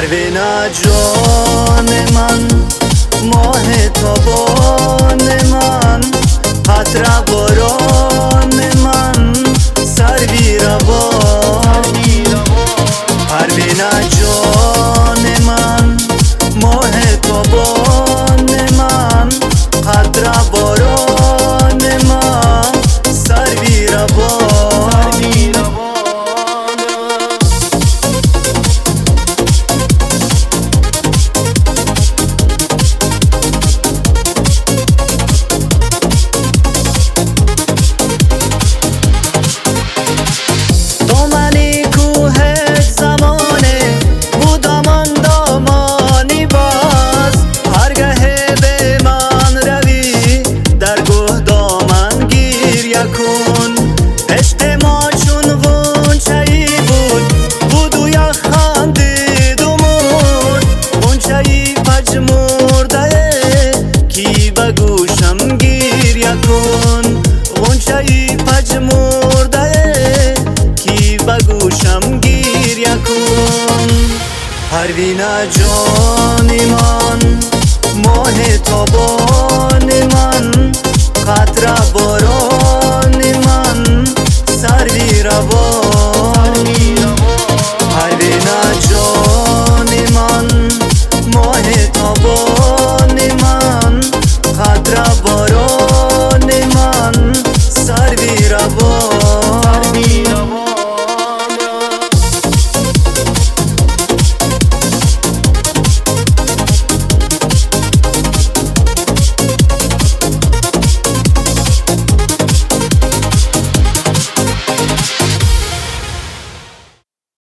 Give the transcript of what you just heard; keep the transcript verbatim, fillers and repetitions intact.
پروینه جان من، ماه تابان من، قطره باران من، سروی روان. پروینه جان من، ماه تابان من، قطره باران من، سروی روان. عشق ما چون غنچه‌ای بود، بود و یا خندید و مرد. غنچه‌ای پژمرده کی به گوشم گریه کن، غنچه‌ای پژمرده کی به گوشم گریه کن. پروینه جان من، ماه تابان من، قطره باران من، سروی روان.